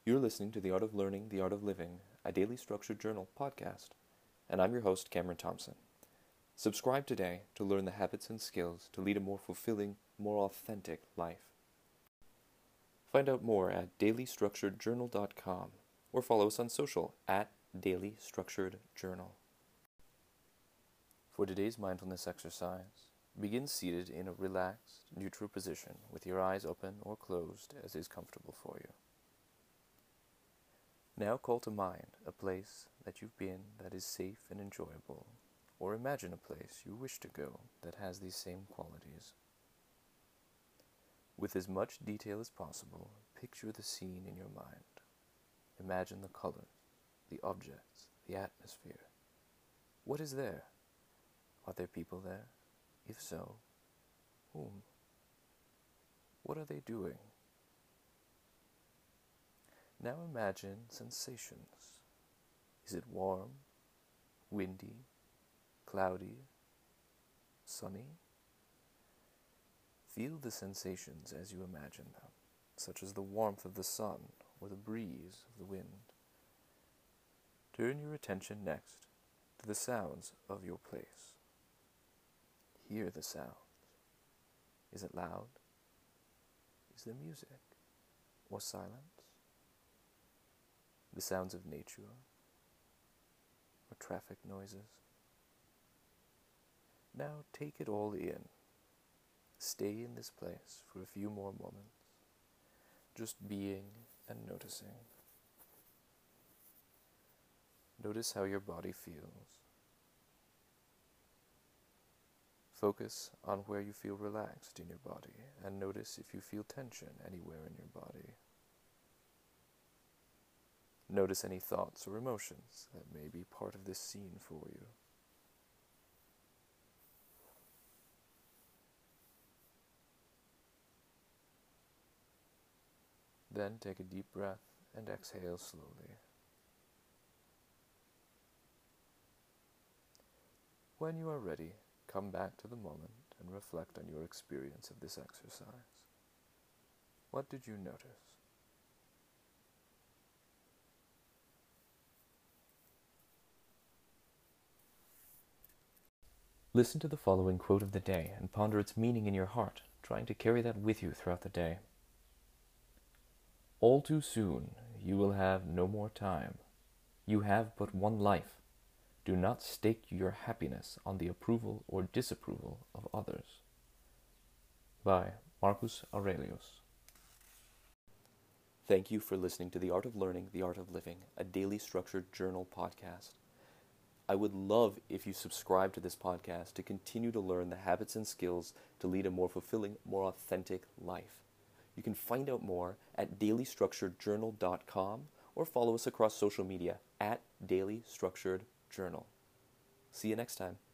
You're listening to The Art of Learning, The Art of Living, a daily structured journal podcast, and I'm your host, Cameron Thompson. Subscribe today to learn the habits and skills to lead a more fulfilling, more authentic life. Find out more at dailystructuredjournal.com or follow us on social at Daily Structured Journal. For today's mindfulness exercise, begin seated in a relaxed, neutral position with your eyes open or closed as is comfortable for you. Now call to mind a place that you've been that is safe and enjoyable, or imagine a place you wish to go that has these same qualities. With as much detail as possible, picture the scene in your mind. Imagine the colors, the objects, the atmosphere. What is there? Are there people there? If so, whom? What are they doing? Now imagine sensations. Is it warm, windy, cloudy, sunny? Feel the sensations as you imagine them, such as the warmth of the sun or the breeze of the wind. Turn your attention next to the sounds of your place. Hear the sounds. Is it loud? Is there music or silence? The sounds of nature or traffic noises? Now take it all in. Stay in this place for a few more moments, just being and noticing. Notice how your body feels. Focus on where you feel relaxed in your body, and notice if you feel tension anywhere in your body. Notice any thoughts or emotions that may be part of this scene for you. Then take a deep breath and exhale slowly. When you are ready, come back to the moment and reflect on your experience of this exercise. What did you notice? Listen to the following quote of the day and ponder its meaning in your heart, trying to carry that with you throughout the day. All too soon you will have no more time. You have but one life. Do not stake your happiness on the approval or disapproval of others. By Marcus Aurelius. Thank you for listening to The Art of Learning, The Art of Living, a daily structured journal podcast. I would love if you subscribe to this podcast to continue to learn the habits and skills to lead a more fulfilling, more authentic life. You can find out more at dailystructuredjournal.com or follow us across social media at Daily Structured Journal. See you next time.